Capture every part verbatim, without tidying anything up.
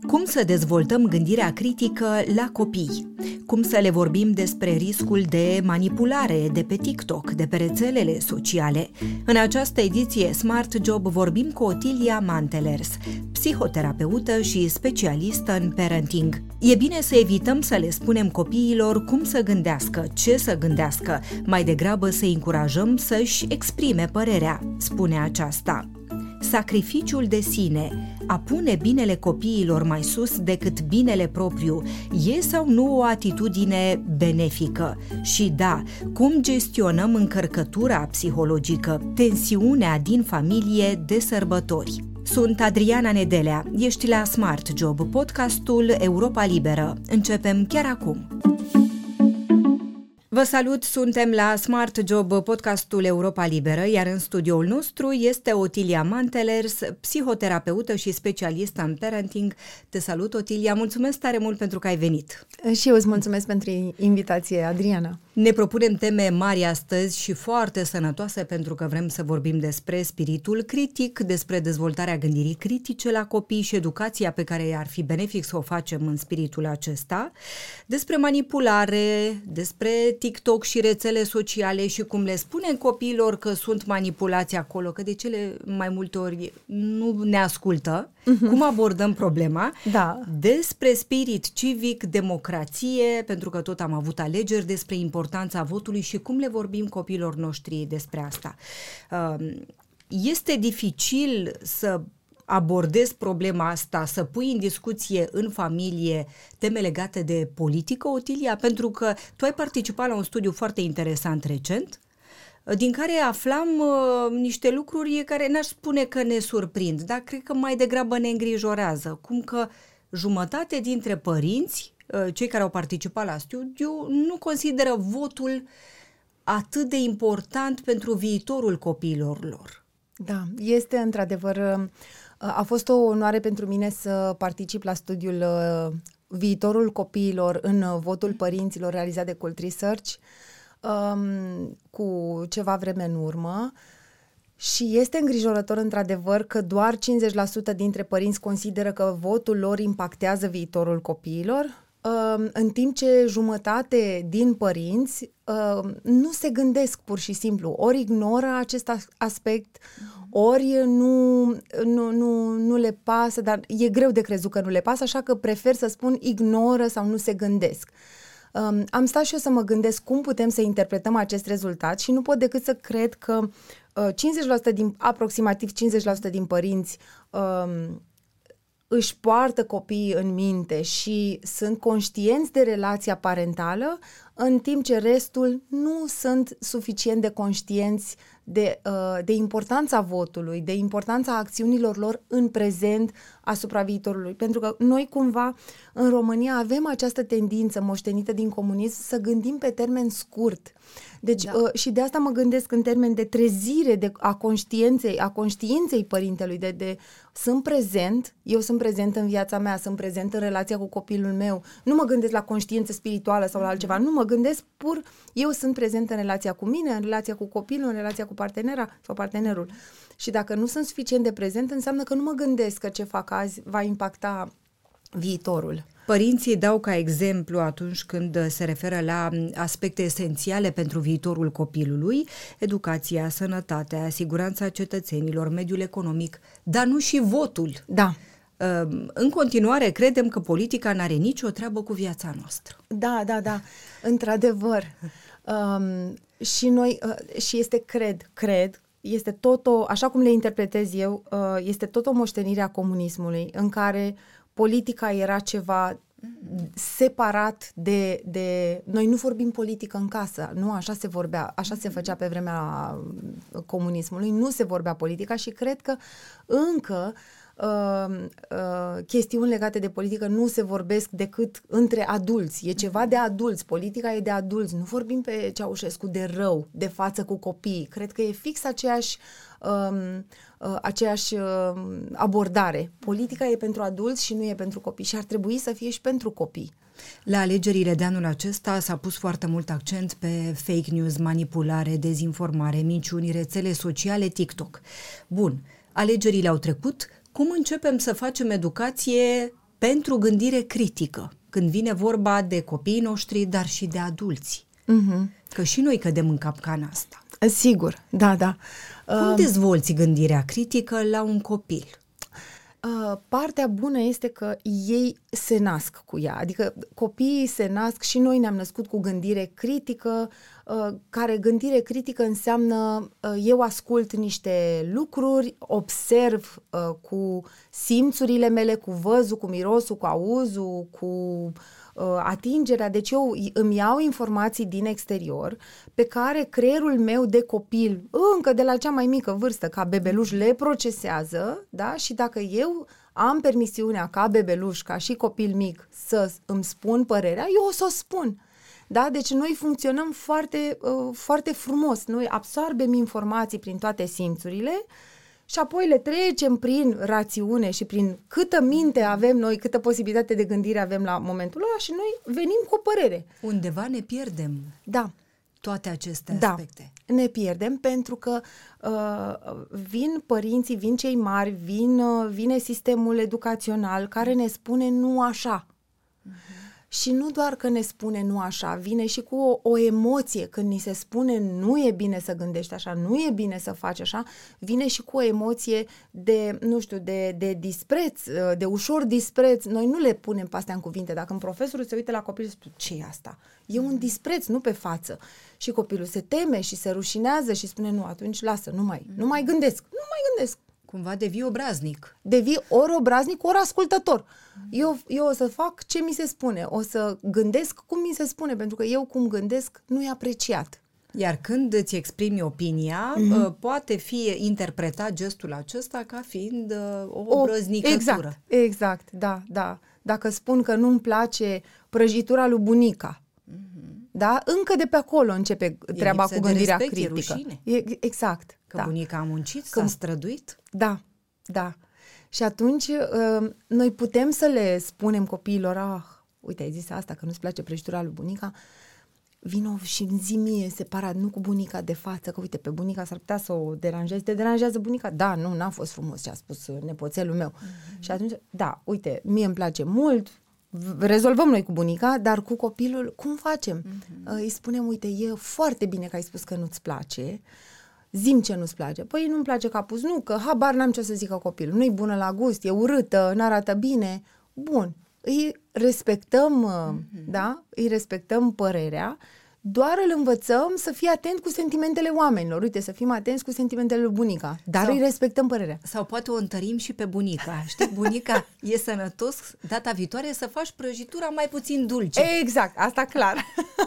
Cum să dezvoltăm gândirea critică la copii? Cum să le vorbim despre riscul de manipulare de pe TikTok, de pe rețelele sociale? În această ediție Smart Job vorbim cu Otilia Mantelers, psihoterapeută și specialistă în parenting. E bine să evităm să le spunem copiilor cum să gândească, ce să gândească, mai degrabă să încurajăm să-și exprime părerea, spune aceasta. Sacrificiul de sine, a pune binele copiilor mai sus decât binele propriu, e sau nu o atitudine benefică? Și da, cum gestionăm încărcătura psihologică, tensiunea din familie de sărbători? Sunt Adriana Nedelea, ești la Smart Job, podcastul Europa Liberă. Începem chiar acum! Vă salut, suntem la Smart Job, podcastul Europa Liberă, iar în studioul nostru este Otilia Mantelers, psihoterapeută și specialistă în parenting. Te salut, Otilia, mulțumesc tare mult pentru că ai venit. Și eu îți mulțumesc pentru invitație, Adriana. Ne propunem teme mari astăzi și foarte sănătoase pentru că vrem să vorbim despre spiritul critic, despre dezvoltarea gândirii critice la copii și educația pe care ar fi benefic să o facem în spiritul acesta, despre manipulare, despre TikTok și rețele sociale și cum le spunem copiilor că sunt manipulați acolo, că de cele mai multe ori nu ne ascultă, uh-huh. Cum abordăm problema, da. Despre spirit civic, democrație, pentru că tot am avut alegeri, despre importanța votului și cum le vorbim copiilor noștri despre asta. Este dificil să abordezi problema asta, să pui în discuție în familie teme legate de politică, Otilia, pentru că tu ai participat la un studiu foarte interesant recent, din care aflam uh, niște lucruri care n-aș spune că ne surprind, dar cred că mai degrabă ne îngrijorează, cum că jumătate dintre părinți, uh, cei care au participat la studiu, nu consideră votul atât de important pentru viitorul copiilor lor. Da, este într-adevăr... A fost o onoare pentru mine să particip la studiul uh, Viitorul copiilor în uh, votul părinților realizat de Cult Research um, cu ceva vreme în urmă și este îngrijorător într-adevăr că doar cincizeci la sută dintre părinți consideră că votul lor impactează viitorul copiilor, uh, în timp ce jumătate din părinți uh, nu se gândesc pur și simplu, ori ignoră acest aspect, ori nu, nu, nu, nu le pasă, dar e greu de crezut că nu le pasă, așa că prefer să spun ignoră sau nu se gândesc. Um, am stat și eu să mă gândesc cum putem să interpretăm acest rezultat și nu pot decât să cred că uh, cincizeci la sută din, aproximativ cincizeci la sută din părinți um, își poartă copiii în minte și sunt conștienți de relația parentală, în timp ce restul nu sunt suficient de conștienți de, uh, de importanța votului, de importanța acțiunilor lor în prezent asupra viitorului. Pentru că noi cumva în România avem această tendință moștenită din comunism să gândim pe termen scurt. Deci da. uh, și de asta mă gândesc în termen de trezire de, a conștiinței, a conștiinței părintelui, de, de sunt prezent, eu sunt prezent în viața mea, sunt prezent în relația cu copilul meu, nu mă gândesc la conștiință spirituală sau la altceva, nu mă gândesc pur, eu sunt prezent în relația cu mine, în relația cu copilul, în relația cu partenera sau partenerul. Și dacă nu sunt suficient de prezent, înseamnă că nu mă gândesc că ce fac azi va impacta viitorul. Părinții dau ca exemplu atunci când se referă la aspecte esențiale pentru viitorul copilului, educația, sănătatea, siguranța cetățenilor, mediul economic, dar nu și votul. Da. În continuare, credem că politica n-are nicio treabă cu viața noastră. Da, da, da, într-adevăr. Um, și noi, uh, și este, cred, cred, este tot o, așa cum le interpretez eu, uh, este tot o moștenire a comunismului, în care politica era ceva separat de, de... Noi nu vorbim politică în casă, nu? Așa se vorbea, așa se făcea pe vremea comunismului, nu se vorbea politica și cred că încă Uh, uh, chestiuni legate de politică nu se vorbesc decât între adulți. E ceva de adulți. Politica e de adulți. Nu vorbim pe Ceaușescu de rău, de față cu copiii. Cred că e fix aceeași, um, uh, aceeași uh, abordare. Politica e pentru adulți și nu e pentru copii. Și ar trebui să fie și pentru copii. La alegerile de anul acesta s-a pus foarte mult accent pe fake news, manipulare, dezinformare, minciuni, rețele sociale, TikTok. Bun, alegerile au trecut. Cum începem să facem educație pentru gândire critică, când vine vorba de copiii noștri, dar și de adulți. Uh-huh. Că și noi cădem în capcana asta. Sigur, da, da. Cum dezvolți gândirea critică la un copil? Uh, partea bună este că ei se nasc cu ea, adică copiii se nasc și noi ne-am născut cu gândire critică, uh, care gândire critică înseamnă uh, eu ascult niște lucruri, observ uh, cu simțurile mele, cu văzul, cu mirosul, cu auzul, cu uh, atingerea, deci eu îmi iau informații din exterior pe care creierul meu de copil, încă de la cea mai mică vârstă, ca bebeluș, le procesează, da? Și dacă eu am permisiunea ca bebeluș, ca și copil mic, să îmi spun părerea, eu o să o spun. Da? Deci noi funcționăm foarte, uh, foarte frumos, noi absorbem informații prin toate simțurile și apoi le trecem prin rațiune și prin câtă minte avem noi, câtă posibilitate de gândire avem la momentul ăla și noi venim cu o părere. Undeva ne pierdem. Da. Toate aceste da, aspecte. Ne pierdem pentru că uh, vin părinții, vin cei mari, vin, uh, vine sistemul educațional care ne spune nu așa. Uh-huh. Și nu doar că ne spune nu așa, vine și cu o, o emoție când ni se spune nu e bine să gândești așa, nu e bine să faci așa, vine și cu o emoție de, nu știu, de, de dispreț, de ușor dispreț. Noi nu le punem pe astea în cuvinte. Dacă un profesor se uită la copil și spune, ce e asta? E un dispreț, nu pe față. Și copilul se teme și se rușinează și spune nu, atunci lasă, nu mai, nu mai gândesc, nu mai gândesc. Cumva devii obraznic. Devii ori obraznic, ori ascultător. Eu, eu o să fac ce mi se spune, o să gândesc cum mi se spune, pentru că eu cum gândesc nu e apreciat. Iar când îți exprimi opinia, mm-hmm. poate fi interpretat gestul acesta ca fiind o obrăznicătură. Exact, exact, da, da. Dacă spun că nu-mi place prăjitura lui bunica, mm-hmm. da, încă de pe acolo începe treaba cu gândirea respect, critică. E, exact. Că da. bunica a muncit, că, s-a străduit? Da, da. Și atunci uh, noi putem să le spunem copiilor, ah, uite, ai zis asta, că nu-ți place prăjitura lui bunica, vino și zi mie separat, nu cu bunica de față, că uite, pe bunica s-ar putea să o deranjezi. Te deranjează bunica? Da, nu, n-a fost frumos ce a spus nepoțelul meu. Mm-hmm. Și atunci, da, uite, mie îmi place mult, rezolvăm noi cu bunica, dar cu copilul, cum facem? Mm-hmm. Îi spunem, uite, e foarte bine că ai spus că nu-ți place, zi-mi ce nu-ți place. Păi nu-mi place capuz, nu, că habar n-am ce o să zică copilul. Nu-i bună la gust, e urâtă, n-arată bine. Bun, îi respectăm, mm-hmm. da? Îi respectăm părerea, doar îl învățăm să fie atent cu sentimentele oamenilor. Uite, să fim atenți cu sentimentele lui bunica, dar sau, îi respectăm părerea. Sau poate o întărim și pe bunica. Știi, bunica e sănătos, data viitoare să faci prăjitura mai puțin dulce. Exact, asta clar.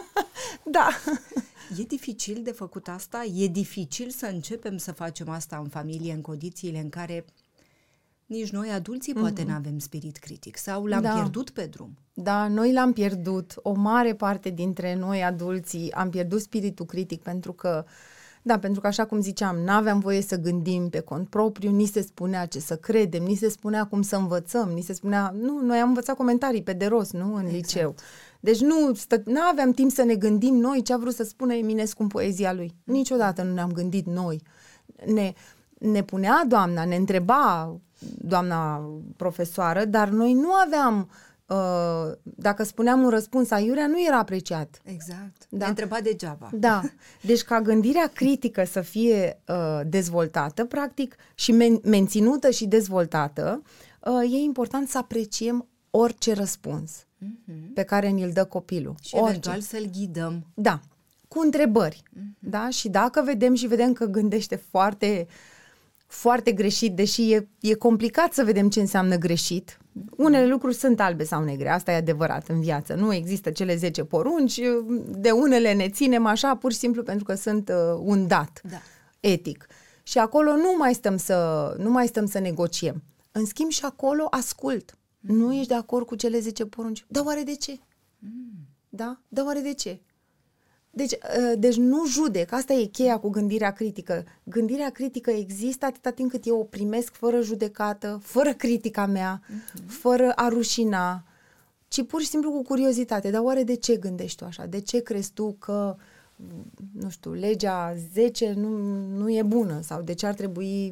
Da. E dificil de făcut asta? E dificil să începem să facem asta în familie, în condițiile în care nici noi, adulții, mm-hmm. poate n-avem spirit critic sau l-am da. pierdut pe drum? Da, noi l-am pierdut. O mare parte dintre noi, adulții, am pierdut spiritul critic pentru că, da, pentru că, așa cum ziceam, n-aveam voie să gândim pe cont propriu, ni se spunea ce să credem, ni se spunea cum să învățăm, ni se spunea, nu, noi am învățat comentarii pe de rost, nu, în exact. liceu. Deci nu stă, n-aveam timp să ne gândim noi ce a vrut să spună Eminescu în poezia lui. Niciodată nu ne-am gândit noi. Ne, ne punea doamna, ne întreba doamna profesoară, dar noi nu aveam, uh, dacă spuneam un răspuns aiurea, nu era apreciat. Exact. Da? Ne întreba degeaba. Da. Deci ca gândirea critică să fie uh, dezvoltată, practic, și men- menținută și dezvoltată, uh, e important să apreciem orice răspuns uh-huh. pe care ni-l dă copilul. Și orice. Eventual să-l ghidăm. Da. Cu întrebări. Uh-huh. Da? Și dacă vedem și vedem că gândește foarte foarte greșit, deși e, e complicat să vedem ce înseamnă greșit. Unele lucruri sunt albe sau negre, asta e adevărat în viață. Nu există cele zece porunci, de unele ne ținem așa, pur și simplu pentru că sunt uh, un dat da. etic. Și acolo nu mai stăm să, nu mai stăm să negociem. În schimb și acolo ascult. Mm. Nu ești de acord cu cele zece porunci? Dar oare de ce? Mm. Da? Dar oare de ce? Deci, deci nu judec, asta e cheia cu gândirea critică. Gândirea critică există atâta timp cât eu o primesc fără judecată, fără critica mea, uh-huh. fără a rușina, ci pur și simplu cu curiozitate. Dar oare de ce gândești tu așa? De ce crezi tu că, nu știu, legea zece nu, nu e bună? Sau de ce ar trebui,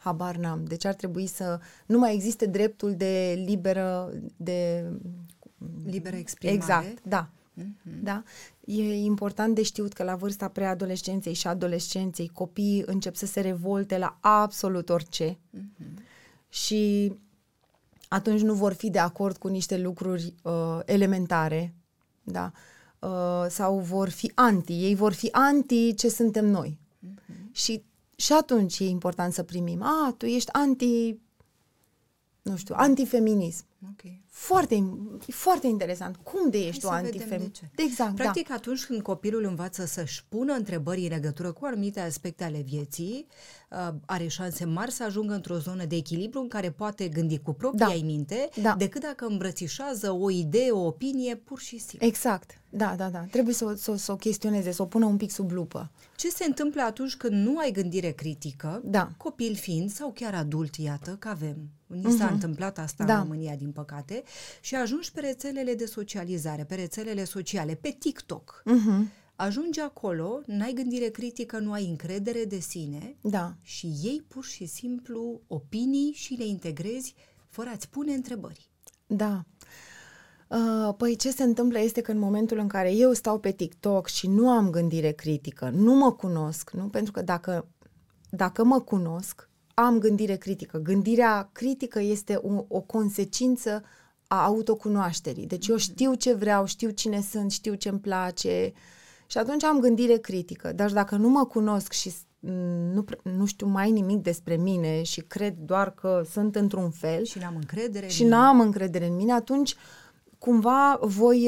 Habar n-am. Deci ar trebui să nu mai existe dreptul de liberă, de... Liberă exprimare. Exact, da. Mm-hmm. Da? E important de știut că la vârsta preadolescenței și adolescenței copiii încep să se revolte la absolut orice mm-hmm. și atunci nu vor fi de acord cu niște lucruri uh, elementare, da? Uh, sau vor fi anti, ei vor fi anti ce suntem noi. Mm-hmm. Și, și atunci e important să primim, a, tu ești anti, nu știu, antifeminism. Okay. Foarte, foarte interesant. Cum de ești tu antifeminist? Exact, practic, da. Atunci când copilul învață să-și pună întrebări în legătură cu anumite aspecte ale vieții, are șanse mari să ajungă într-o zonă de echilibru în care poate gândi cu propria da. minte, da. decât dacă îmbrățișează o idee, o opinie, pur și simplu. Exact. Da, da, da. Trebuie să, să, să o chestioneze, să o pună un pic sub lupă. Ce se întâmplă atunci când nu ai gândire critică, da. copil fiind sau chiar adult, iată că avem, ni s-a uh-huh. întâmplat asta da. în România, din păcate, și ajungi pe rețelele de socializare, pe rețelele sociale, pe TikTok. Uh-huh. Ajungi acolo, n-ai gândire critică, nu ai încredere de sine da. și iei pur și simplu opinii și le integrezi fără a-ți pune întrebări. Da. Uh, păi ce se întâmplă este că în momentul în care eu stau pe TikTok și nu am gândire critică, nu mă cunosc, nu? Pentru că dacă, dacă mă cunosc, am gândire critică. Gândirea critică este o, o consecință a autocunoașterii. Deci eu știu ce vreau, știu cine sunt, știu ce îmi place și atunci am gândire critică. Dar dacă nu mă cunosc și nu, nu știu mai nimic despre mine și cred doar că sunt într-un fel și n-am încredere și n-am încredere în mine, atunci cumva voi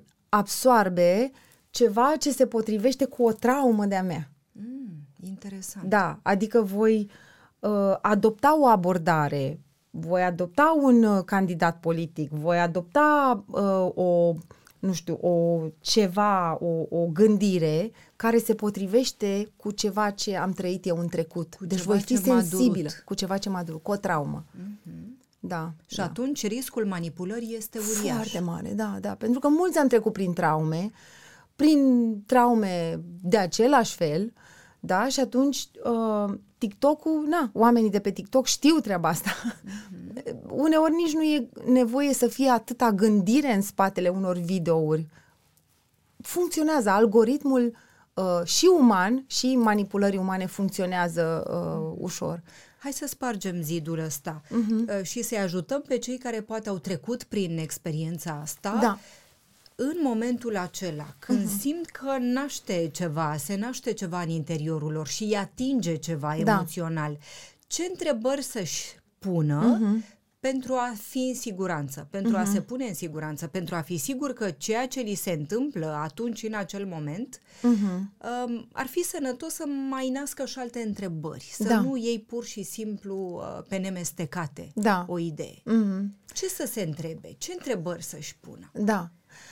absorbe ceva ce se potrivește cu o traumă de-a mea. Mm, interesant. Da, adică voi uh, adopta o abordare, voi adopta un uh, candidat politic, voi adopta uh, o, nu știu, o ceva, o, o gândire care se potrivește cu ceva ce am trăit eu în trecut. Cu deci voi fi sensibilă cu ceva ce m-a durut, cu o traumă. Mm-hmm. Da, și da. atunci riscul manipulării este uriaș. Foarte mare, da, da. Pentru că mulți am trecut prin traume, prin traume de același fel, da, și atunci uh, TikTok-ul, na, oamenii de pe TikTok știu treaba asta. Mm-hmm. Uneori nici nu e nevoie să fie atâta gândire în spatele unor videouri. Funcționează, algoritmul uh, și uman și manipulării umane funcționează uh, ușor. Hai să spargem zidul ăsta uh-huh. și să-i ajutăm pe cei care poate au trecut prin experiența asta da. în momentul acela, când uh-huh. simt că naște ceva, se naște ceva în interiorul lor și îi atinge ceva da. emoțional. Ce întrebări să-și pună uh-huh. pentru a fi în siguranță, pentru uh-huh. a se pune în siguranță, pentru a fi sigur că ceea ce li se întâmplă atunci, în acel moment, uh-huh. um, ar fi sănătos să mai nască și alte întrebări, să da. nu iei pur și simplu uh, pe nemestecate da. o idee. Uh-huh. Ce să se întrebe? Ce întrebări să-și pună? Da.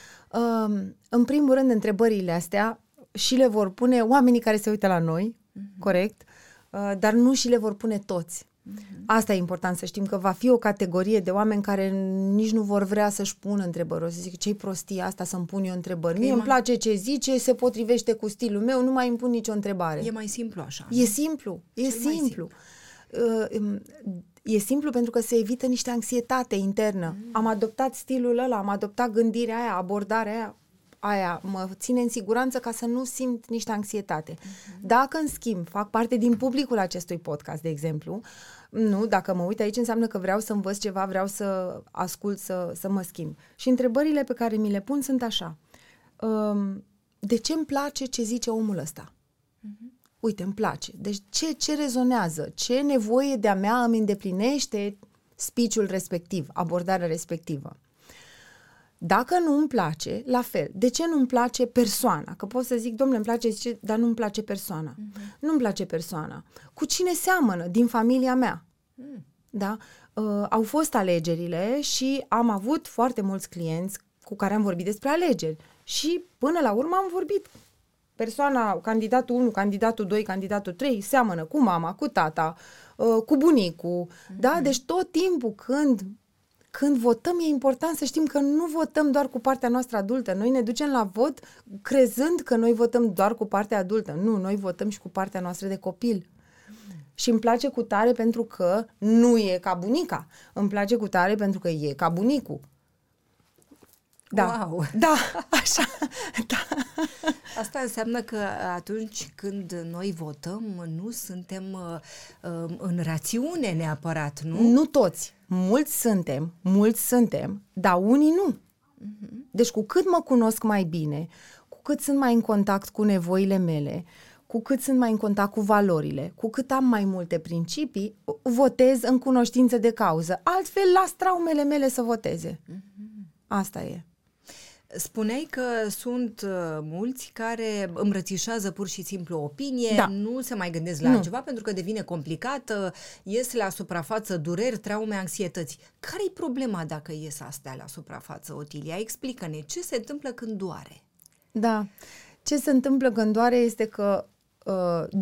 Um, în primul rând, întrebările astea și le vor pune oamenii care se uită la noi, uh-huh. corect, uh, dar nu și le vor pune toți. Uh-huh. Asta e important să știm, că va fi o categorie de oameni care nici nu vor vrea să-și pună întrebări. O să zic, ce-i prostie asta să-mi pun eu întrebări? Mie îmi place ce zice, se potrivește cu stilul meu, nu mai îmi pun nicio întrebare. E mai simplu așa. E simplu, e simplu. simplu. Uh, e simplu pentru că se evită niște anxietate internă. Mm. Am adoptat stilul ăla, am adoptat gândirea aia, abordarea aia, aia mă ține în siguranță ca să nu simt niște anxietate. Mm-hmm. Dacă, în schimb, fac parte din publicul acestui podcast, de exemplu, nu, dacă mă uit aici înseamnă că vreau să învăț ceva, vreau să ascult, să, să mă schimb. Și întrebările pe care mi le pun sunt așa. Um, de ce îmi place ce zice omul ăsta? Mm-hmm. Uite, îmi place. Deci ce, ce rezonează? Ce nevoie de-a mea îmi îndeplinește speech-ul respectiv, abordarea respectivă? Dacă nu îmi place, la fel. De ce nu îmi place persoana? Că pot să zic, domnule, îmi place, zice, dar nu îmi place persoana. Uh-huh. Nu îmi place persoana. Cu cine seamănă din familia mea? Uh-huh. Da? Uh, au fost alegerile și am avut foarte mulți clienți cu care am vorbit despre alegeri. Și până la urmă am vorbit. Persoana, candidatul unu, candidatul doi, candidatul trei, seamănă cu mama, cu tata, uh, cu bunicul. Uh-huh. Da? Deci tot timpul când... Când votăm, e important să știm că nu votăm doar cu partea noastră adultă. Noi ne ducem la vot crezând că noi votăm doar cu partea adultă. Nu, noi votăm și cu partea noastră de copil. Și îmi place cu tare pentru că nu e ca bunica. Îmi place cu tare pentru că e ca bunicul. Da, wow. da, așa, da. Asta înseamnă că atunci când noi votăm, nu suntem uh, în rațiune neapărat, nu? Nu toți. Mulți suntem, mulți suntem, dar unii nu. Uh-huh. Deci cu cât mă cunosc mai bine, cu cât sunt mai în contact cu nevoile mele, cu cât sunt mai în contact cu valorile, cu cât am mai multe principii, votez în cunoștință de cauză. Altfel las traumele mele să voteze. Uh-huh. Asta e. Spuneai că sunt uh, mulți care îmbrățișează pur și simplu o opinie, da. nu se mai gândesc la nu. altceva pentru că devine complicat, ies la suprafață dureri, traume, anxietăți. Care-i problema dacă ies astea la suprafață, Otilia? Explică-ne, ce se întâmplă când doare? Da, ce se întâmplă când doare este că uh,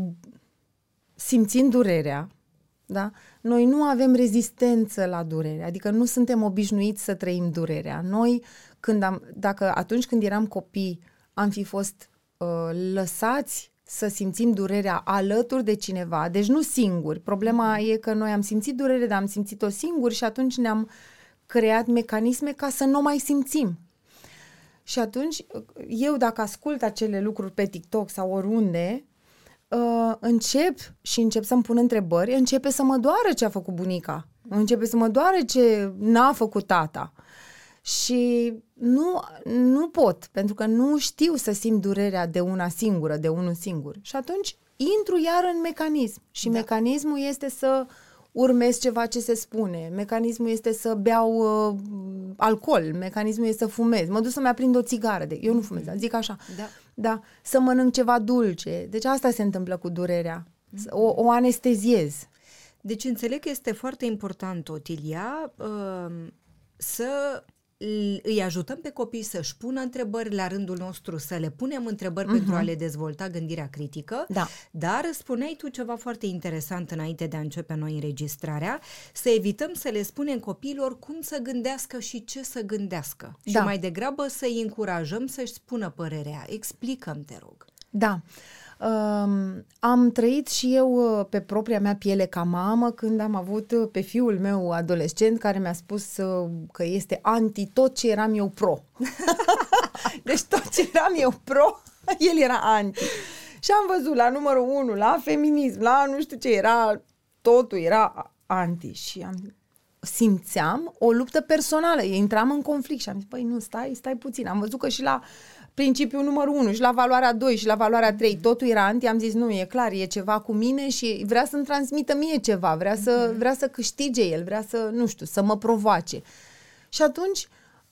simțind durerea, da? Noi nu avem rezistență la durere, adică nu suntem obișnuiți să trăim durerea. Noi, când am, dacă atunci când eram copii, am fi fost uh, lăsați să simțim durerea alături de cineva, deci nu singuri. Problema e că noi am simțit durere, dar am simțit-o singuri și atunci ne-am creat mecanisme ca să nu mai simțim. Și atunci, eu dacă ascult acele lucruri pe TikTok sau oriunde, Uh, încep și încep să-mi pun întrebări, începe să mă doară ce a făcut bunica, începe să mă doară ce n-a făcut tata și nu, nu pot, pentru că nu știu să simt durerea de una singură, de unul singur și atunci intru iar în mecanism și da. Mecanismul este să urmez ceva ce se spune, mecanismul este să beau uh, alcool, mecanismul este să fumez, mă duc să-mi aprind o țigară, de, eu nu fumez, dar zic așa, da. Da, să mănânc ceva dulce, deci asta se întâmplă cu durerea, o, o anesteziez. Deci înțeleg că este foarte important, Otilia, uh, să îi ajutăm pe copii să-și pună întrebări la rândul nostru, să le punem întrebări uh-huh. pentru a le dezvolta gândirea critică, da. Dar spuneai tu ceva foarte interesant înainte de a începe noi înregistrarea, să evităm să le spunem copiilor cum să gândească și ce să gândească și da. mai degrabă să-i încurajăm să-și spună părerea. Explică-mi, te rog. Da. Um, am trăit și eu pe propria mea piele ca mamă când am avut pe fiul meu adolescent care mi-a spus uh, că este anti tot ce eram eu pro. Deci tot ce eram eu pro, el era anti. Și am văzut la numărul unu, la feminism, la nu știu ce, era, totul era anti și am simțeam o luptă personală, intram în conflict și am zis, păi nu, stai, stai puțin. Am văzut că și la principiul numărul unu și la valoarea doi și la valoarea trei totul era anti, am zis, nu, e clar, e ceva cu mine și vrea să-mi transmită mie ceva, vrea să, vrea să câștige el, vrea să, nu știu, să mă provoace. Și atunci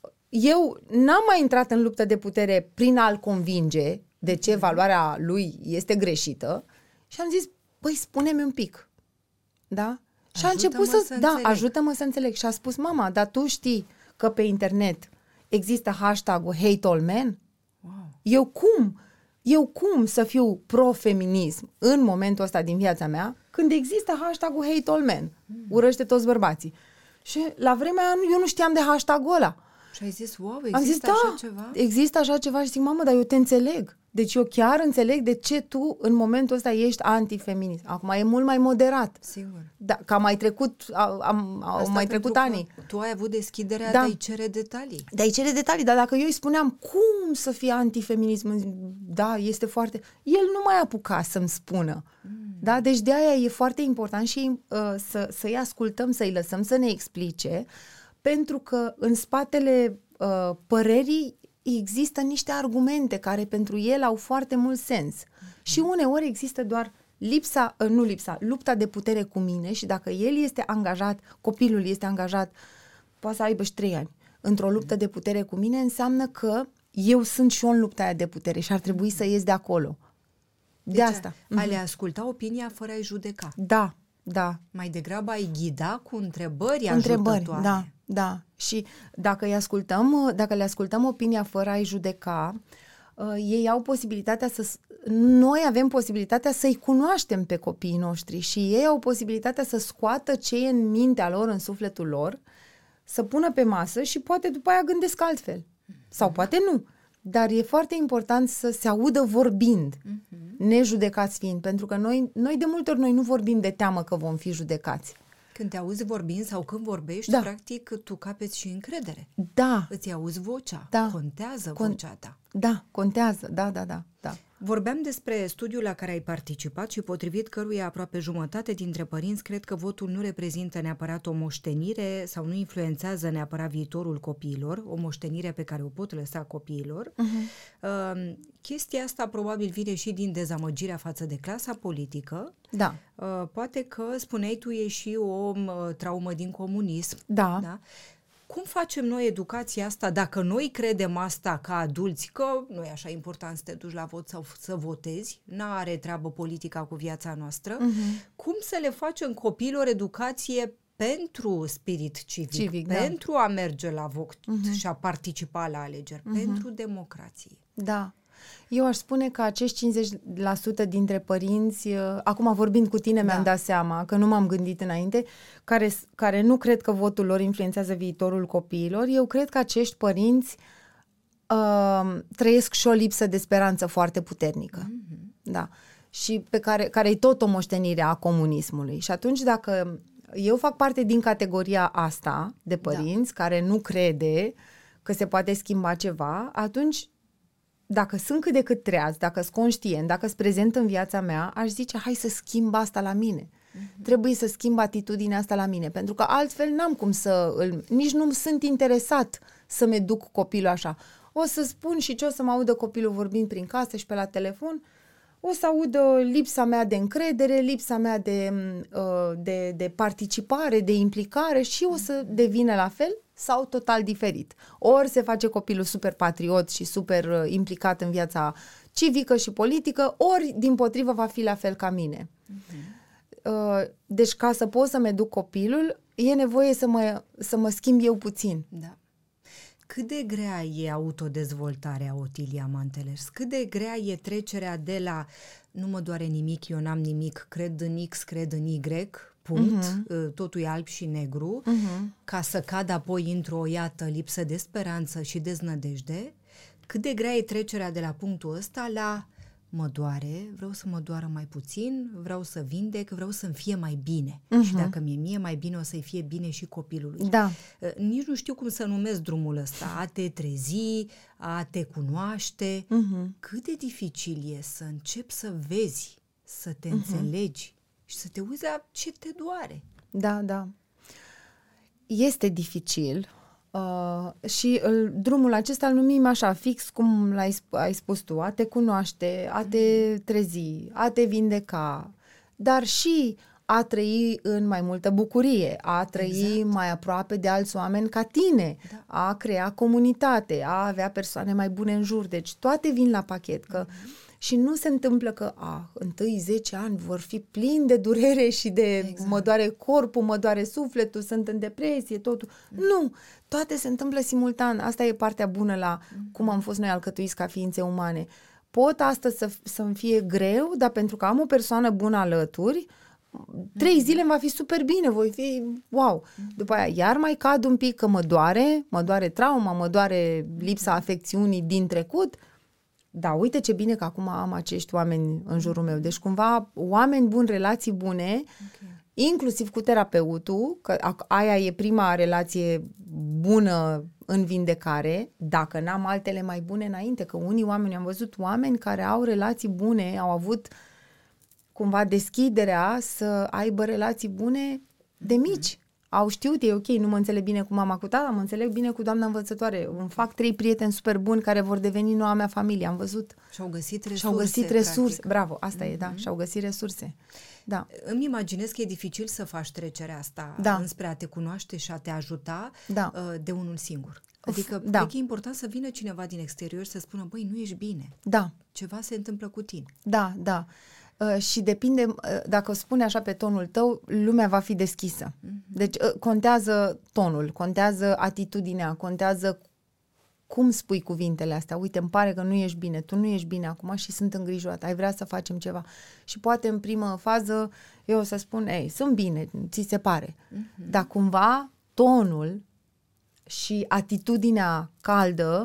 eu n-am mai intrat în luptă de putere prin a-l convinge de ce valoarea lui este greșită și am zis, păi spune-mi un pic, da? Și a început să, să da, înțeleg. ajută-mă să înțeleg. Și a spus, mama, dar tu știi că pe internet există hashtag-ul Hate All Men? Wow. Eu cum? Eu cum să fiu pro-feminism în momentul ăsta din viața mea când există hashtag-ul Hate All Men? Mm. Urăște toți bărbații. Și la vremea aia eu nu știam de hashtag-ul ăla. Și ai zis, wow, există Am zis, așa da, ceva? Există așa ceva și zic, mamă, dar eu te înțeleg. Deci eu chiar înțeleg de ce tu în momentul ăsta ești antifeminist. Acum e mult mai moderat. Sigur. Da, că a mai trecut, a, am, au mai trecut ani. Tu ai avut deschiderea da. de a-i cere detalii. De a-i cere detalii, dar dacă eu îi spuneam cum să fie antifeminism, da, este foarte... El nu mai apuca să-mi spună. Mm. Da? Deci de aia e foarte important și uh, să, să-i ascultăm, să-i lăsăm să ne explice, pentru că în spatele uh, părerii există niște argumente care pentru el au foarte mult sens. Mm-hmm. Și uneori există doar lipsa, nu lipsa, lupta de putere cu mine și dacă el este angajat, copilul este angajat, poate să aibă și trei ani, într-o luptă de putere cu mine, înseamnă că eu sunt și eu în lupta aia de putere și ar trebui să ies de acolo. De deci asta. A le asculta opinia fără a-i judeca. Da, da. Mai degrabă ai ghida cu întrebări Întrebări, ajutătoare. da, da. Și dacă îi ascultăm, dacă le ascultăm opinia fără a-i judeca, uh, ei au posibilitatea să... Noi avem posibilitatea să-i cunoaștem pe copiii noștri și ei au posibilitatea să scoată ce e în mintea lor, în sufletul lor, să pună pe masă și poate după aia gândesc altfel. Sau poate nu. Dar e foarte important să se audă vorbind. Uh-huh. nejudecați fiind, pentru că noi, noi de multe ori noi nu vorbim de teamă că vom fi judecați. Când te auzi vorbind sau când vorbești, da. practic tu capeți și încredere. Da. Îți auzi vocea, da. contează Con- vocea ta. Da, contează, da, da, da, da. Vorbeam despre studiul la care ai participat și potrivit căruia aproape jumătate dintre părinți cred că votul nu reprezintă neapărat o moștenire sau nu influențează neapărat viitorul copiilor, o moștenire pe care o pot lăsa copiilor. Uh-huh. Uh, chestia asta probabil vine și din dezamăgirea față de clasa politică. Da. Uh, poate că, spuneai tu, e și o uh, traumă din comunism. Da. Da? Cum facem noi educația asta, dacă noi credem asta ca adulți, că nu e așa important să te duci la vot sau să votezi, n-are treabă politica cu viața noastră, uh-huh. cum să le facem copiilor educație pentru spirit civic, civic pentru da. a merge la vot uh-huh. și a participa la alegeri, uh-huh. pentru democrație? Da. Eu aș spune că acești cincizeci la sută dintre părinți, acum vorbind cu tine, da. mi-am dat seama, că nu m-am gândit înainte, care, care nu cred că votul lor influențează viitorul copiilor. Eu cred că acești părinți uh, trăiesc și o lipsă de speranță foarte puternică. Mm-hmm. Da. Și pe care, care e tot o moștenire a comunismului. Și atunci dacă eu fac parte din categoria asta de părinți da. care nu crede că se poate schimba ceva, atunci dacă sunt cât de cât treaz, dacă sunt conștient, dacă sunt prezent în viața mea, aș zice, hai să schimb asta la mine. Uh-huh. Trebuie să schimb atitudinea asta la mine, pentru că altfel n-am cum să îl... Nici nu sunt interesat să-mi duc copilul așa. O să spun și ce o să mă audă copilul vorbind prin casă și pe la telefon, o să audă lipsa mea de încredere, lipsa mea de, de, de participare, de implicare și o să devină la fel sau total diferit. Ori se face copilul super patriot și super implicat în viața civică și politică, ori dimpotrivă va fi la fel ca mine. Uh-huh. Deci ca să pot să-mi educ copilul, e nevoie să mă, să mă schimb eu puțin. Da. Cât de grea e autodezvoltarea, Otilia Manteles? Cât de grea e trecerea de la nu mă doare nimic, eu n-am nimic, cred în X, cred în Y, punct, uh-huh. totul e alb și negru, uh-huh. ca să cad apoi într-o, iată, lipsă de speranță și deznădejde? Cât de grea e trecerea de la punctul ăsta la mă doare, vreau să mă doară mai puțin, vreau să vindec, vreau să-mi fie mai bine. Uh-huh. Și dacă mi-e mie mai bine, o să-i fie bine și copilului. Da. Nici nu știu cum să numesc drumul ăsta. A te trezi, a te cunoaște. Uh-huh. Cât de dificil e să începi să vezi, să te uh-huh. înțelegi și să te uiți la ce te doare. Da, da. Este dificil. Uh, și uh, drumul acesta îl numim așa, fix cum l-ai sp- ai spus tu, a te cunoaște, a te trezi, a te vindeca, dar și a trăi în mai multă bucurie, a trăi exact. mai aproape de alți oameni ca tine, da. a crea comunitate, a avea persoane mai bune în jur. Deci toate vin la pachet, că mm-hmm. și nu se întâmplă că a, întâi zece ani vor fi plini de durere și de exact. mă doare corpul, mă doare sufletul, sunt în depresie, totul. Mm. Nu, toate se întâmplă simultan. Asta e partea bună la mm. cum am fost noi alcătuiți ca ființe umane. Pot astăzi să, să-mi fie greu, dar pentru că am o persoană bună alături, trei zile îmi va fi super bine, voi fi wow. După aia iar mai cad un pic că mă doare, mă doare trauma, mă doare lipsa afecțiunii din trecut. Da, uite ce bine că acum am acești oameni în jurul meu. Deci cumva oameni buni, relații bune, okay. inclusiv cu terapeutul, că aia e prima relație bună în vindecare, dacă n-am altele mai bune înainte, că unii oameni, am văzut oameni care au relații bune, au avut cumva deschiderea să aibă relații bune de mici. Au știut, e ok, nu mă înțeleg bine cu mama, cu tata, mă înțeleg bine cu doamna învățătoare. Îmi fac trei prieteni super buni care vor deveni noua mea familie, am văzut. Și-au găsit resurse. Și-au găsit resurse, practic. Bravo, asta mm-hmm. e, da, și-au găsit resurse. Da. Îmi imaginez că e dificil să faci trecerea asta da. înspre a te cunoaște și a te ajuta da. de unul singur. Adică da. cred că e important să vină cineva din exterior să spună, băi, nu ești bine. Da. Ceva se întâmplă cu tine. Da, da. Uh, și depinde, uh, dacă o spune așa pe tonul tău, lumea va fi deschisă. Mm-hmm. Deci uh, contează tonul, contează atitudinea, contează cum spui cuvintele astea. Uite, îmi pare că nu ești bine, tu nu ești bine acum și sunt îngrijorată, ai vrea să facem ceva. Și poate în primă fază eu o să spun, ei, sunt bine, ți se pare. Mm-hmm. Dar cumva tonul și atitudinea caldă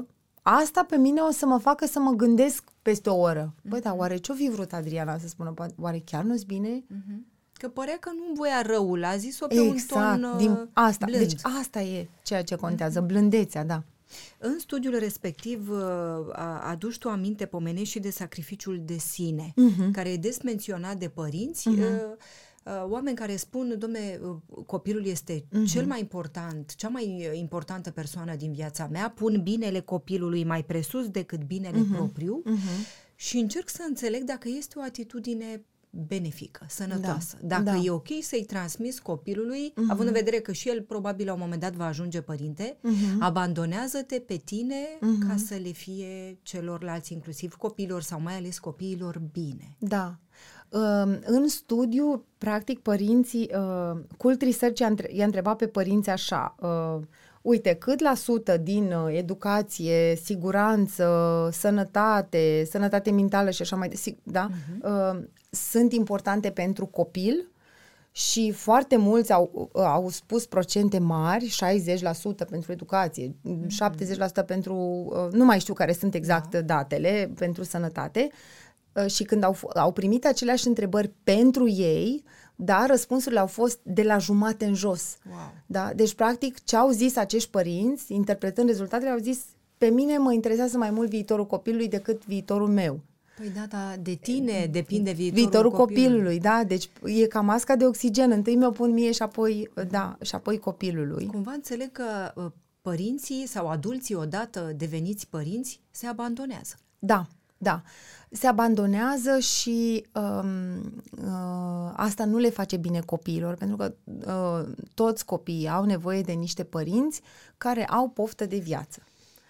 asta pe mine o să mă facă să mă gândesc peste o oră. Băi, dar oare ce-o fi vrut Adriana să spună? Oare chiar nu-s bine? Că părea că nu voia răul, a zis-o pe exact, un ton din asta. blând. Deci asta e ceea ce contează, blândețea, da. În studiul respectiv aduci tu aminte, pomenești și de sacrificiul de sine, uh-huh. care e des menționat de părinți, uh-huh. oameni care spun, dom'le, copilul este uh-huh. cel mai important, cea mai importantă persoană din viața mea, pun binele copilului mai presus decât binele uh-huh. propriu uh-huh. și încerc să înțeleg dacă este o atitudine benefică, sănătoasă. Da, dacă da. e ok să-i transmiți copilului, uh-huh. având în vedere că și el probabil la un moment dat va ajunge părinte, uh-huh. abandonează-te pe tine uh-huh. ca să le fie celorlalți, inclusiv copiilor sau mai ales copiilor, bine. Da. Uh, în studiu, practic, părinții, uh, Cult Research i-a, între- i-a întrebat pe părinți așa, uh, uite, cât la sută din uh, educație, siguranță, sănătate, sănătate mentală și așa mai departe, da? Uh-huh. Uh, sunt importante pentru copil și foarte mulți au, au spus procente mari, șaizeci la sută pentru educație, mm-hmm. șaptezeci la sută pentru, nu mai știu care sunt exact da. datele, pentru sănătate, și când au, au primit aceleași întrebări pentru ei, da, răspunsurile au fost de la jumate în jos. Wow. Da? Deci, practic, ce au zis acești părinți, interpretând rezultatele, au zis, pe mine mă interesează mai mult viitorul copilului decât viitorul meu. Păi da, da, de tine depinde viitorul, viitorul copilului. copilului, da, deci e ca masca de oxigen, întâi mi-o pun mie și apoi, da, și apoi copilului. Cumva înțeleg că părinții sau adulții, odată deveniți părinți, se abandonează. Da, da, se abandonează și um, uh, asta nu le face bine copiilor, pentru că uh, toți copiii au nevoie de niște părinți care au poftă de viață.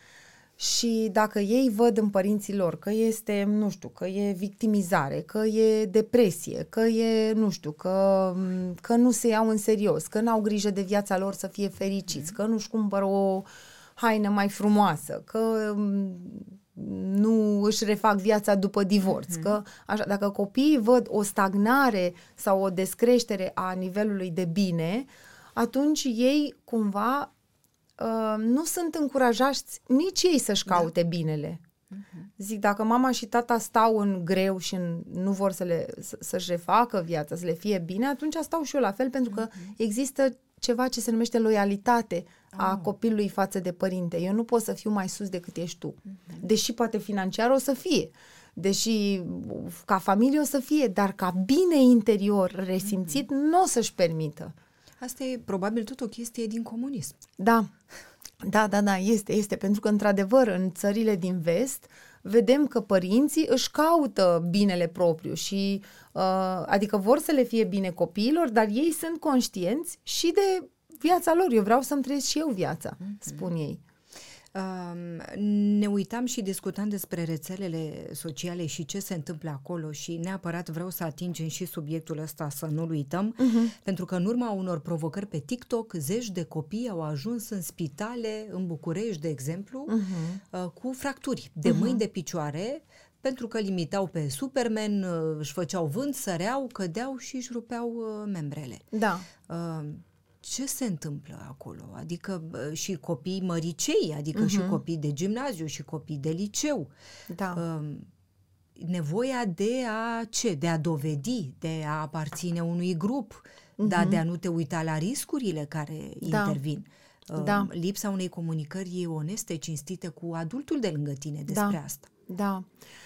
Și dacă ei văd în părinții lor că este, nu știu, că e victimizare, că e depresie, că e, nu știu, că, că nu se iau în serios, că n-au grijă de viața lor să fie fericiți, că nu-și cumpără o haină mai frumoasă, că nu își refac viața după divorț, mm-hmm. că așa, dacă copiii văd o stagnare sau o descreștere a nivelului de bine, atunci ei cumva Uh, nu sunt încurajați nici ei să-și caute da. binele. Uh-huh. Zic, dacă mama și tata stau în greu și în, nu vor să le, să, să-și refacă viața, să le fie bine, atunci stau și eu la fel, pentru că uh-huh. există ceva ce se numește loialitate a oh. copilului față de părinte. Eu nu pot să fiu mai sus decât ești tu. Uh-huh. Deși poate financiar o să fie, deși ca familie o să fie, dar ca bine interior resimțit uh-huh. nu o să-și permită. Asta e probabil tot o chestie din comunism. Da, da, da, da, este, este, pentru că într-adevăr în țările din vest vedem că părinții își caută binele propriu și uh, adică vor să le fie bine copiilor, dar ei sunt conștienți și de viața lor. Eu vreau să-mi trăiesc și eu viața, mm-hmm. spun ei. Uh, ne uitam și discutam despre rețelele sociale și ce se întâmplă acolo și neapărat vreau să atingem și subiectul ăsta, să nu-l uităm, uh-huh. pentru că în urma unor provocări pe TikTok, zeci de copii au ajuns în spitale, în București, de exemplu, uh-huh. uh, cu fracturi de uh-huh. mâini, de picioare, pentru că limitau pe Superman, uh, își făceau vânt, săreau, cădeau și își rupeau uh, membrele. Da. Uh, Ce se întâmplă acolo? Adică și copii măricei, adică uh-huh. și copii de gimnaziu și copii de liceu. Da. Uh, nevoia de a ce? De a dovedi, de a aparține unui grup, uh-huh. dar de a nu te uita la riscurile care da. intervin. Uh, da. Lipsa unei comunicări oneste, cinstite cu adultul de lângă tine despre da. asta. Da.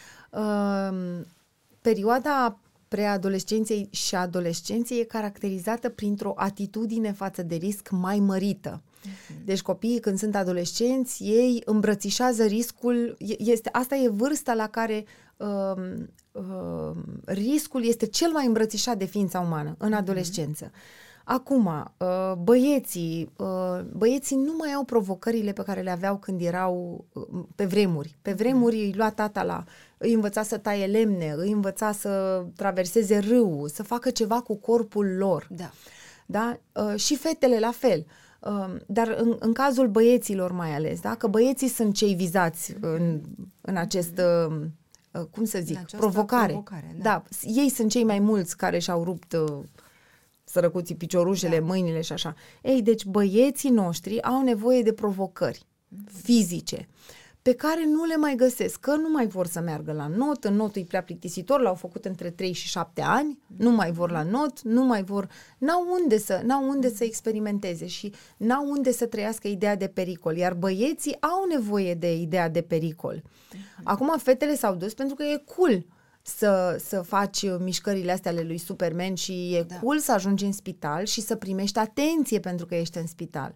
Uh, perioada preadolescenței și adolescenței e caracterizată printr-o atitudine față de risc mai mărită. Uh-huh. Deci copiii când sunt adolescenți, ei îmbrățișează riscul, este, asta e vârsta la care uh, uh, riscul este cel mai îmbrățișat de ființa umană, în adolescență. Uh-huh. Acum, uh, băieții, uh, băieții nu mai au provocările pe care le aveau când erau uh, pe vremuri. Pe vremuri îi lua tata la... îi învăța să taie lemne, îi învăța să traverseze râul, să facă ceva cu corpul lor. Da. Da? Uh, și fetele la fel. Uh, dar în, în cazul băieților mai ales, da? Că băieții sunt cei vizați în, în acest... Uh, cum să zic? Provocare. provocare da. Da. Ei sunt cei mai mulți care și-au rupt... Uh, sărăcuții piciorușele, da. mâinile și așa. Ei, deci băieții noștri au nevoie de provocări mm-hmm. fizice pe care nu le mai găsesc, că nu mai vor să meargă la not, în notul e prea plictisitor, l-au făcut între trei și șapte ani, nu mai vor la not, nu mai vor, n-au unde să, n-au unde să experimenteze și n-au unde să trăiască ideea de pericol, iar băieții au nevoie de ideea de pericol. Acum fetele s-au dus pentru că e cool să, să faci mișcările astea ale lui Superman și e da. cool să ajungi în spital și să primești atenție pentru că ești în spital.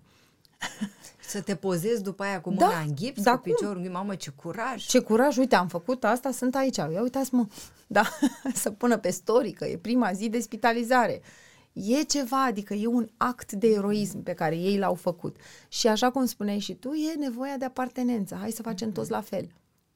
Să te pozezi după aia cu mâna da, în gips, da, cu piciorul, mamă, ce curaj! Ce curaj, uite, am făcut asta, sunt aici, ia uitați-mă, da, să pună pe story că e prima zi de spitalizare. E ceva, adică e un act de eroism pe care ei l-au făcut. Și așa cum spuneai și tu, e nevoia de apartenență, hai să facem toți la fel.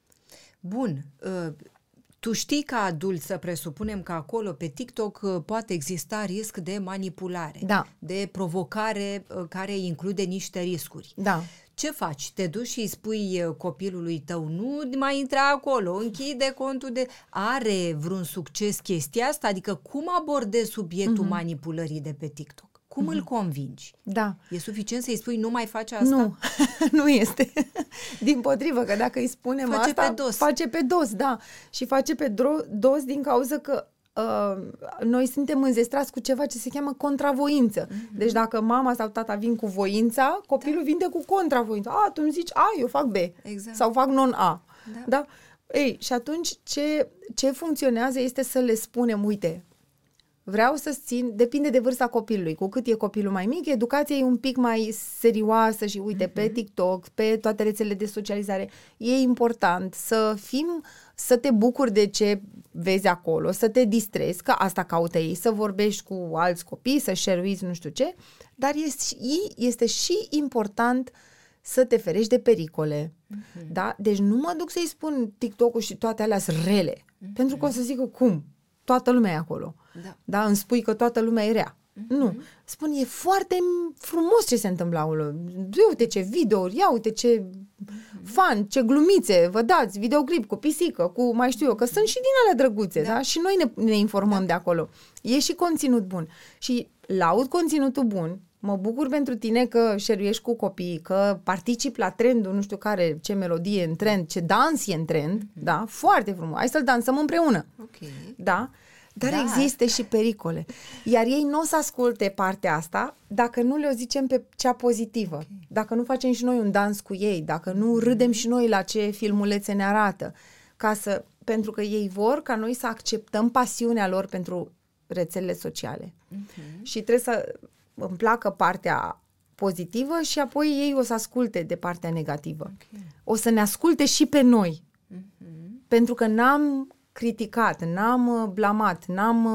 Bun, uh... tu știi ca adult să presupunem că acolo pe TikTok poate exista risc de manipulare, da. de provocare care include niște riscuri. Da. Ce faci? Te duci și îi spui copilului tău, nu mai intra acolo, închide contul de... Are vreun succes chestia asta? Adică cum abordezi subiectul mm-hmm. manipulării de pe TikTok? Cum mm-hmm. îl convingi? Da. E suficient să-i spui nu mai face asta? Nu, nu este. Dimpotrivă, că dacă îi spunem face asta, pe dos. face pe dos, da. Și face pe dro- dos din cauza că uh, noi suntem înzestrați cu ceva ce se cheamă contravoință. Mm-hmm. Deci dacă mama sau tata vin cu voința, copilul da. vine cu contravoință. A, tu îmi zici A, eu fac B. Exact. Sau fac non-A. Da. Da? Ei, și atunci ce, ce funcționează este să le spunem, uite, vreau să țin, depinde de vârsta copilului. Cu cât e copilul mai mic, educația e un pic mai serioasă și uite, mm-hmm. pe TikTok, pe toate rețelele de socializare, e important să fim, să te bucuri de ce vezi acolo, să te distrezi, că asta caută ei, să vorbești cu alți copii, să share-uiți nu știu ce, dar este, este și important să te ferești de pericole. Mm-hmm. Da? Deci nu mă duc să-i spun TikTok-ul și toate alea sunt rele, mm-hmm. pentru că o să zică cum? Toată lumea e acolo. Da. Da? Îmi spui că toată lumea e rea. Mm-hmm. Nu. Spun, e foarte frumos ce se întâmplă acolo. Ia uite ce videouri, ia uite ce mm-hmm. fan, ce glumițe, vă dați, videoclip cu pisică, cu mai știu eu, că sunt și din alea drăguțe, da? Da? Și noi ne, ne informăm da. de acolo. E și conținut bun. Și laud conținutul bun, mă bucur pentru tine că share-uiești cu copiii, că participi la trendul, nu știu care, ce melodie e în trend, ce dans e în trend, mm-hmm. da? Foarte frumos. Hai să-l dansăm împreună. Ok. Da? Dar, Dar există și pericole. Iar ei nu o să asculte partea asta dacă nu le-o zicem pe cea pozitivă. Okay. Dacă nu facem și noi un dans cu ei, dacă nu râdem și noi la ce filmulețe ne arată. Ca să, pentru că ei vor ca noi să acceptăm pasiunea lor pentru rețelele sociale. Uh-huh. Și trebuie să îmi placă partea pozitivă și apoi ei o să asculte de partea negativă. Okay. O să ne asculte și pe noi. Uh-huh. Pentru că n-am criticat, n-am blamat, n-am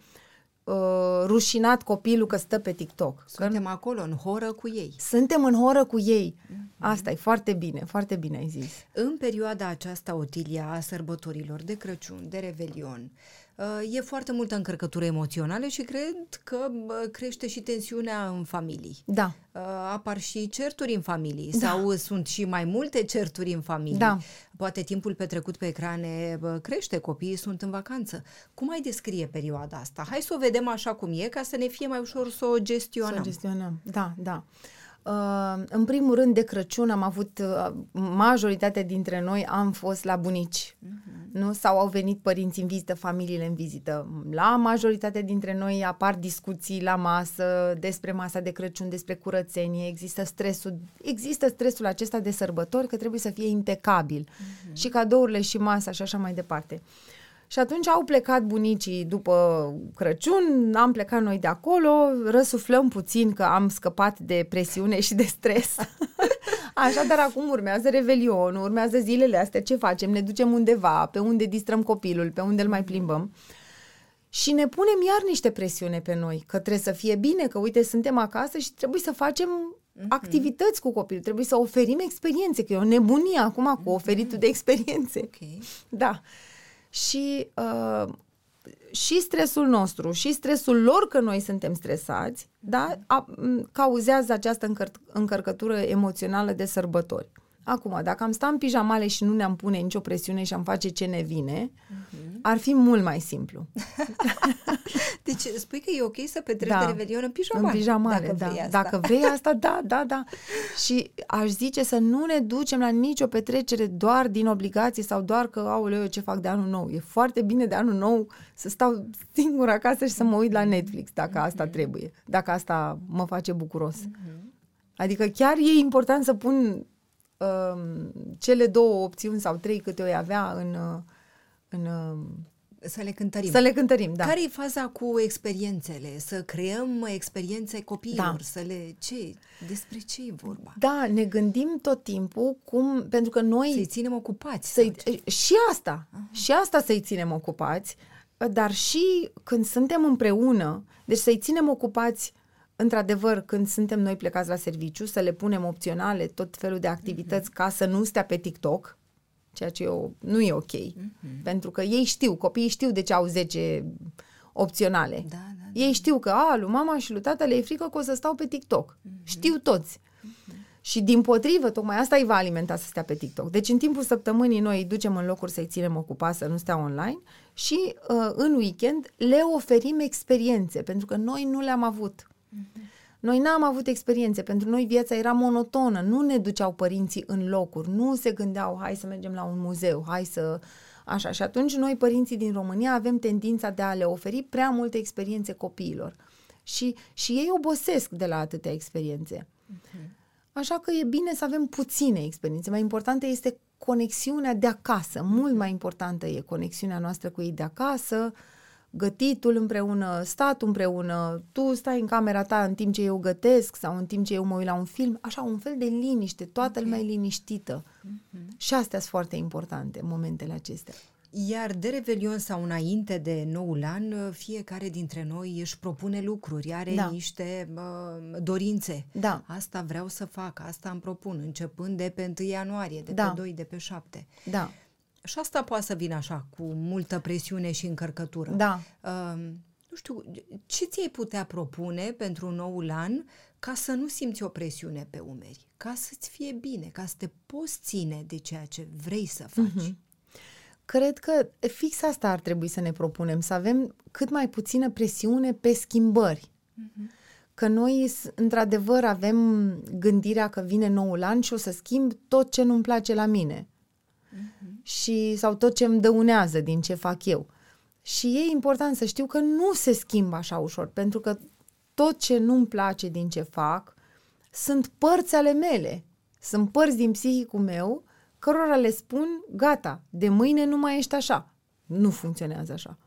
uh, rușinat copilul că stă pe TikTok. Suntem că acolo, în horă cu ei. Suntem în horă cu ei. Mm-hmm. Asta e foarte bine, foarte bine ai zis. În perioada aceasta, Otilia, a sărbătorilor de Crăciun, de Revelion, uh, e foarte multă încărcătură emoțională și cred că uh, crește și tensiunea în familii. Da. Uh, apar și certuri în familii da. sau sunt și mai multe certuri în familii. Da. Poate timpul petrecut pe ecrane uh, crește, copiii sunt în vacanță. Cum ai descrie perioada asta? Hai să o vedem așa cum e, ca să ne fie mai ușor să o gestionăm. Să o gestionăm, da, da. Uh, în primul rând, de Crăciun am avut, uh, majoritatea dintre noi am fost la bunici, uh-huh. nu? Sau au venit părinții în vizită, familiile în vizită. La majoritatea dintre noi apar discuții la masă despre masa de Crăciun, despre curățenie, există stresul, există stresul acesta de sărbători că trebuie să fie impecabil. Uh-huh. Și cadourile și masa și așa mai departe. Și atunci au plecat bunicii după Crăciun, am plecat noi de acolo, răsuflăm puțin că am scăpat de presiune și de stres. Așa, dar acum urmează Revelionul, urmează zilele astea, ce facem? Ne ducem undeva, pe unde distrăm copilul, pe unde îl mai plimbăm. Și ne punem iar niște presiune pe noi, că trebuie să fie bine, că uite, suntem acasă și trebuie să facem activități cu copilul, trebuie să oferim experiențe, că e o nebunie acum cu oferitul de experiențe. Okay. Da. Și, uh, și stresul nostru și stresul lor că noi suntem stresați, da, a, m- cauzează această încăr- încărcătură emoțională de sărbători. Acum, dacă am sta în pijamale și nu ne-am pune nicio presiune și am face ce ne vine, uh-huh. ar fi mult mai simplu. Deci spui că e ok să petreci da. de Revelion în pijamale. În pijamale, dacă da. vrei asta. Dacă vrei asta, da, da, da. Și aș zice să nu ne ducem la nicio petrecere doar din obligație sau doar că, aoleu, eu ce fac de anul nou. E foarte bine de anul nou să stau singur acasă și să mă uit la Netflix, dacă asta mm-hmm. trebuie, dacă asta mă face bucuros. Mm-hmm. Adică chiar e important să pun uh, cele două opțiuni sau trei câte o avea în... Uh, în uh, Să le cântărim. Să le cântărim, da. Care e faza cu experiențele? Să creăm experiențe copiilor? Da. Să le... Ce? Despre ce e vorba? Da, ne gândim tot timpul cum... Pentru că noi... Să-i ținem ocupați. Să-i, și asta. Uh-huh. Și asta să-i ținem ocupați. Dar și când suntem împreună, deci să-i ținem ocupați, într-adevăr, când suntem noi plecați la serviciu, să le punem opționale tot felul de activități uh-huh. ca să nu stea pe TikTok, ceea ce eu, nu e ok. Uh-huh. Pentru că ei știu, copiii știu de ce au zece opționale. Da, da, da. Ei știu că, a, lui mama și lui tata le e frică că o să stau pe TikTok. Uh-huh. Știu toți. Uh-huh. Și dimpotrivă, tocmai asta îi va alimenta să stea pe TikTok. Deci în timpul săptămânii noi îi ducem în locuri să-i ținem ocupați, să nu stea online și uh, în weekend le oferim experiențe, pentru că noi nu le-am avut. Uh-huh. Noi n-am avut experiențe, pentru noi viața era monotonă, nu ne duceau părinții în locuri, nu se gândeau, hai să mergem la un muzeu, hai să... Așa, și atunci noi, părinții din România, avem tendința de a le oferi prea multe experiențe copiilor. Și, și ei obosesc de la atâtea experiențe. Uh-huh. Așa că e bine să avem puține experiențe. Mai importantă este conexiunea de acasă. Mult mai importantă e conexiunea noastră cu ei de acasă, gătitul împreună, statul împreună, tu stai în camera ta în timp ce eu gătesc sau în timp ce eu mă uit la un film, așa, un fel de liniște, toată okay. lumea e liniștită. Uh-huh. Și astea sunt foarte importante, momentele acestea. Iar de Revelion sau înainte de noul an, fiecare dintre noi își propune lucruri, are da. niște uh, dorințe. Da. Asta vreau să fac, asta îmi propun, începând de pe întâi ianuarie, de da. pe doi, de pe șapte. Da. Și asta poate să vină așa, cu multă presiune și încărcătură. Da. Uh, nu știu, ce ți-ai putea propune pentru noul an ca să nu simți o presiune pe umeri, ca să-ți fie bine, ca să te poți ține de ceea ce vrei să faci? Uh-huh. Cred că fix asta ar trebui să ne propunem, să avem cât mai puțină presiune pe schimbări. Uh-huh. Că noi, într-adevăr, avem gândirea că vine noul an și o să schimb tot ce nu-mi place la mine. Uh-huh. Și, sau tot ce îmi dăunează din ce fac eu. Și e important să știu că nu se schimbă așa ușor, pentru că tot ce nu-mi place din ce fac sunt părți ale mele. Sunt părți din psihicul meu cărora le spun, gata, de mâine nu mai ești așa. Nu funcționează așa.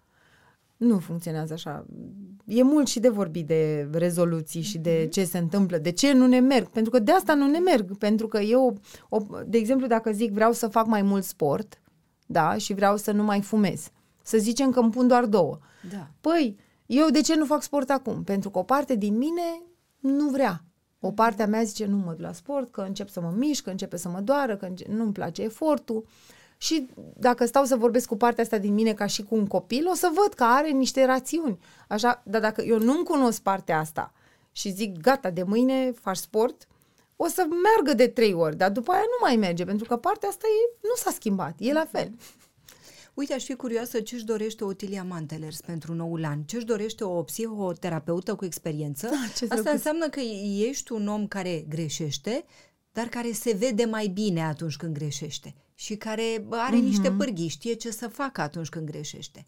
Nu funcționează așa. E mult și de vorbit de rezoluții și de ce se întâmplă, de ce nu ne merg. Pentru că de asta nu ne merg. Pentru că eu, o, de exemplu, dacă zic vreau să fac mai mult sport, da, și vreau să nu mai fumez. Să zicem că îmi pun doar două. Da. Păi, eu de ce nu fac sport acum? Pentru că o parte din mine nu vrea. O parte a mea zice, nu mă duc la sport, că încep să mă mișc, că începe să mă doară, că nu-mi place efortul. Și dacă stau să vorbesc cu partea asta din mine ca și cu un copil, o să văd că are niște rațiuni. Așa, dar dacă eu nu-mi cunosc partea asta și zic, gata, de mâine faci sport, o să meargă de trei ori, dar după aia nu mai merge, pentru că partea asta e, nu s-a schimbat, e la fel. Uite, aș fi curioasă ce-și dorește Otilia Mantelers pentru noul an. Ce-și dorește o psihoterapeută cu experiență? Da, asta înseamnă că ești un om care greșește, dar care se vede mai bine atunci când greșește și care are uh-huh. niște pârghii, știe ce să facă atunci când greșește.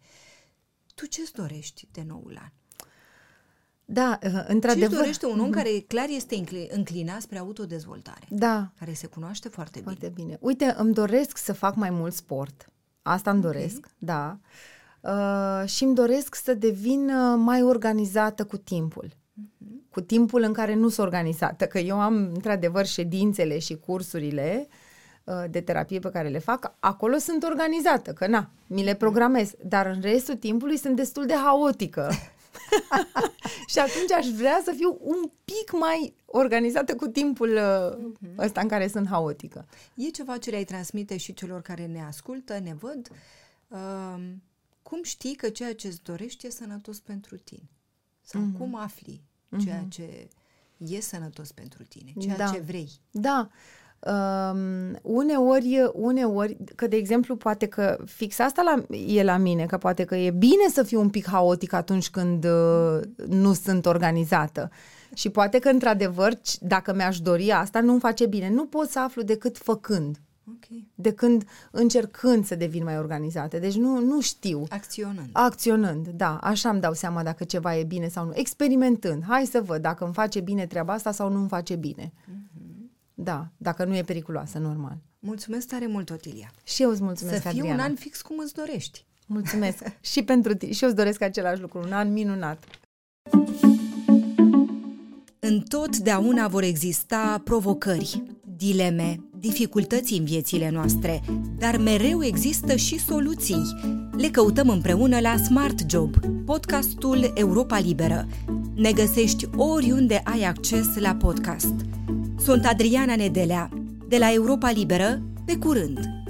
Tu ce-ți dorești de noul an? Da, într-adevăr. Ce-și dorește un om uh-huh. care clar este înclinat spre autodezvoltare? Da. Care se cunoaște foarte, foarte bine. bine. Uite, îmi doresc să fac mai mult sport. Asta îmi doresc, okay. da. Uh, și îmi doresc să devin uh, mai organizată cu timpul. Uh-huh. Cu timpul în care nu sunt organizată. Că eu am, într-adevăr, ședințele și cursurile uh, de terapie pe care le fac. Acolo sunt organizată, că na, mi le programez. Dar în restul timpului sunt destul de haotică. Și atunci aș vrea să fiu un pic mai organizată cu timpul uh, uh-huh. ăsta în care sunt haotică. E ceva ce le-ai transmite și celor care ne ascultă, ne văd? Uh, cum știi că ceea ce îți dorești e sănătos pentru tine? Sau uh-huh. cum afli ceea uh-huh. ce e sănătos pentru tine? Ceea da. ce vrei? Da. Um, uneori, uneori, că de exemplu poate că fix asta la, e la mine, că poate că e bine să fiu un pic haotic atunci când uh, nu sunt organizată. Și poate că într-adevăr, dacă mi-aș dori asta, nu-mi face bine. Nu pot să aflu decât făcând. Okay. De când încercând să devin mai organizată. Deci nu, nu știu. Acționând. Acționând, da. Așa îmi dau seama dacă ceva e bine sau nu. Experimentând. Hai să văd dacă îmi face bine treaba asta sau nu îmi face bine. Mm-hmm. Da, dacă nu e periculoasă, normal. Mulțumesc tare mult, Otilia. Și eu îți mulțumesc, Să fie Adriana. un an fix cum îți dorești. Mulțumesc. Și pentru tine. Și eu îți doresc același lucru. Un an minunat. Întotdeauna vor exista provocări, dileme, dificultăți în viețile noastre, dar mereu există și soluții. Le căutăm împreună la Smart Job, podcastul Europa Liberă. Ne găsești oriunde ai acces la podcast. Sunt Adriana Nedelea, de la Europa Liberă, pe curând!